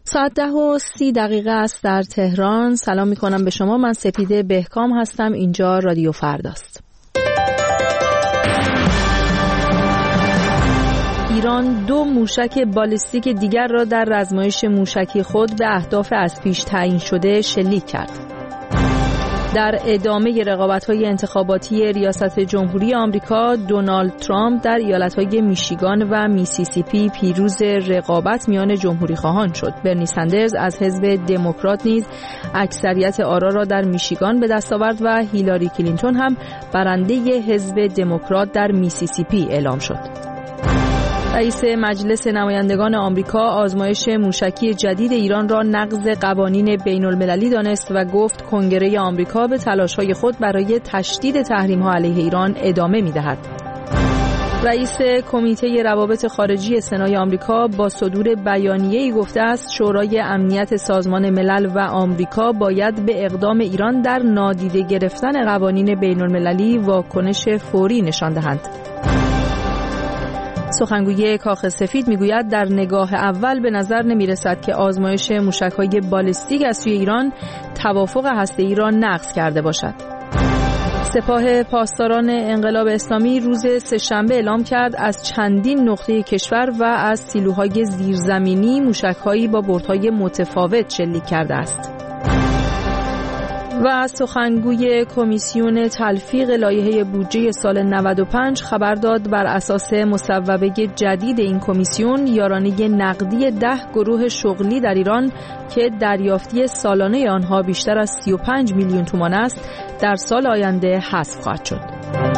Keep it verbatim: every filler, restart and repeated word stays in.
ساعت ده و سی دقیقه است در تهران. سلام میکنم به شما. من سپیده بهکام هستم. اینجا رادیو فرداست. ایران دو موشک بالستیک دیگر را در آزمایش موشکی خود به اهداف از پیش تعیین شده شلیک کرد. در ادامه رقابت‌های انتخاباتی ریاست جمهوری آمریکا، دونالد ترامپ در ایالت‌های میشیگان و میسیسیپی پیروز رقابت میان جمهوری‌خواهان شد. برنی سندرز از حزب دموکرات نیز اکثریت آرا را در میشیگان به دست آورد و هیلاری کلینتون هم برنده حزب دموکرات در میسیسیپی اعلام شد. رئیس مجلس نمایندگان آمریکا آزمایش موشکی جدید ایران را نقض قوانین بین المللی دانست و گفت کنگره آمریکا به تلاش‌های خود برای تشدید تحریم‌ها علیه ایران ادامه می‌دهد. رئیس کمیته روابط خارجی سنای آمریکا با صدور بیانیه‌ای گفته است شورای امنیت سازمان ملل و آمریکا باید به اقدام ایران در نادیده گرفتن قوانین بین المللی واکنش فوری نشان دهند. سخنگوی کاخ سفید میگوید در نگاه اول به نظر نمیرسد که آزمایش موشک‌های بالستیک از سوی ایران توافق هسته‌ای را نقض کرده باشد. سپاه پاسداران انقلاب اسلامی روز سه‌شنبه اعلام کرد از چندین نقطه کشور و از سیلوهای زیرزمینی موشک‌هایی با بردهای متفاوت شلیک کرده است. و سخنگوی کمیسیون تلفیق لایحه بودجه سال نود و پنج خبر داد بر اساس مصوبه جدید این کمیسیون یارانه نقدی ده گروه شغلی در ایران که دریافتی سالانه آنها بیشتر از سی و پنج میلیون تومان است در سال آینده حذف خواهد شد.